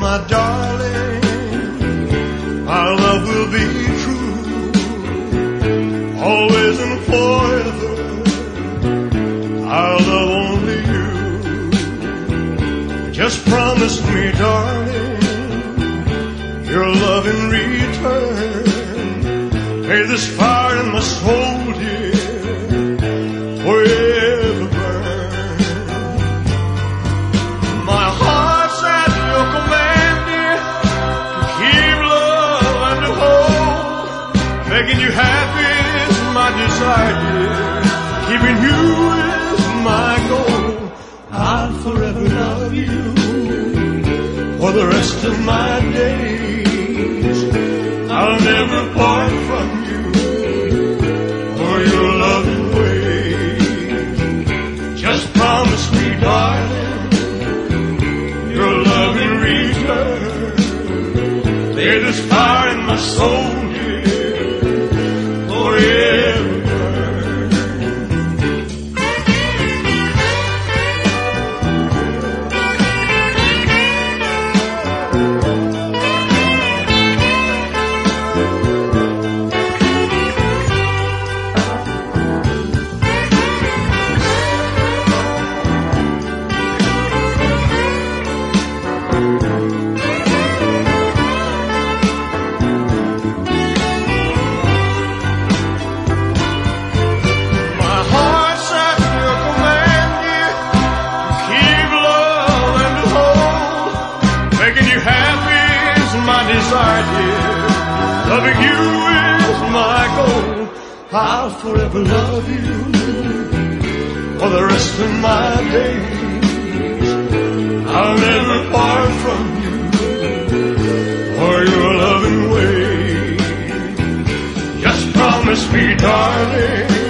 my darling, our love will be true, always and forever, our love only you. Just promise me, darling, your love in return. May this fire in my soul, dear, forever burn. My heart's at your command, dear, to keep love and to hold. Making you happy is my desire, dear. Keeping you is my goal. I'll forever love you for the rest of my days. I'll never part from you or your loving ways. Just promise me, darling, your love in return. Lay this fire in my soul, dear, forever. Loving you is my goal. I'll forever love you for the rest of my days. I'll never part from you or your loving way. Just promise me, darling,